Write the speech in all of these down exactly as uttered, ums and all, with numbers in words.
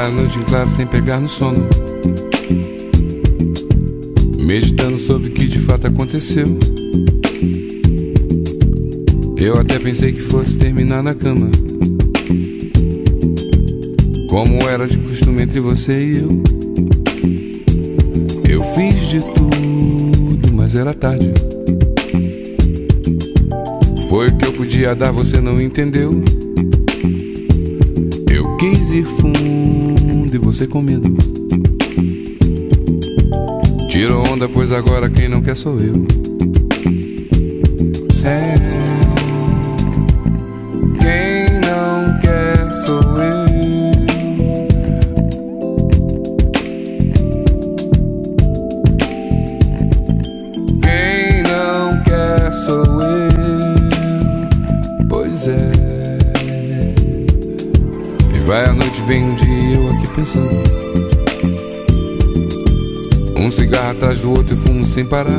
vai a noite em claro sem pegar no sono, meditando sobre o que de fato aconteceu. Eu até pensei que fosse terminar na cama, como era de costume entre você e eu. Eu fiz de tudo, mas era tarde. Foi o que eu podia dar, você não entendeu. Eu quis ir fundo e você com medo tirou onda, pois agora quem não quer sou eu. É, quem não quer sou eu. Quem não quer sou eu. Pois é. E vai a noite, bem um dia e eu aqui pensando, um cigarro atrás do outro e fumo sem parar.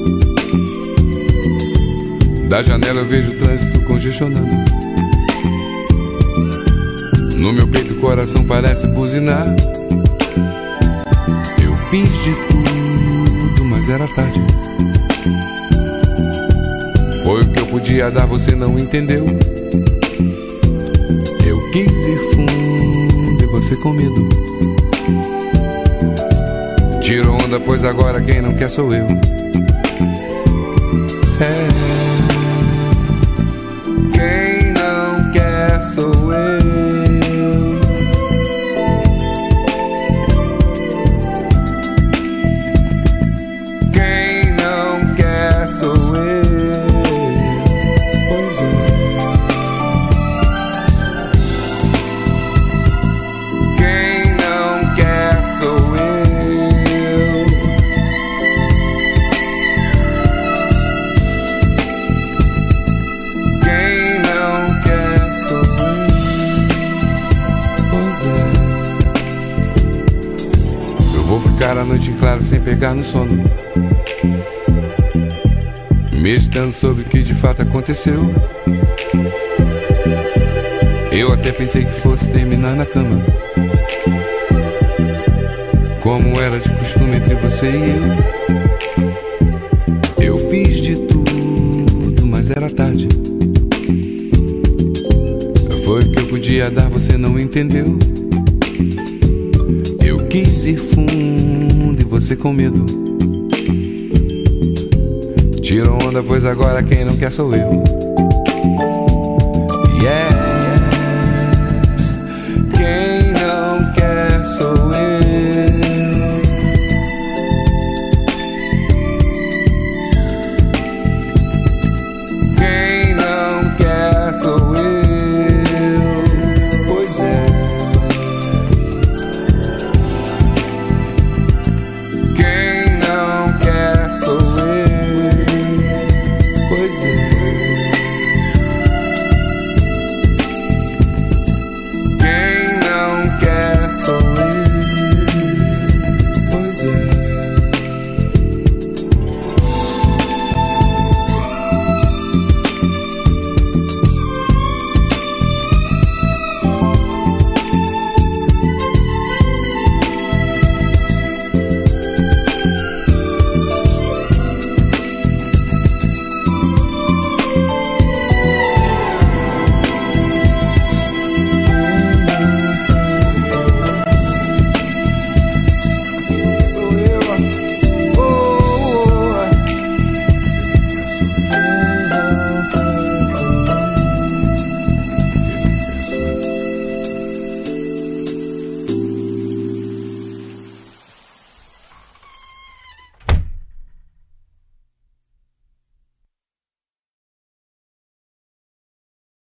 Da janela eu vejo o trânsito congestionando. No meu peito o coração parece buzinar. Eu fiz de tudo, mas era tarde. Foi o que eu podia dar, você não entendeu. Eu quis ir fundo e você com medo tirou onda, pois agora quem não quer sou eu. É, quem não quer sou eu. Quem não quer sou eu. Pois é. Quem não quer sou eu. Vou ficar a noite em claro sem pegar no sono, meditando sobre o que de fato aconteceu. Eu até pensei que fosse terminar na cama, como era de costume entre você e eu. Eu fiz de tudo, mas era tarde. Foi o que eu podia dar, você não entendeu. Eu quis ir fundo e você com medo tirou onda, pois agora quem não quer sou eu.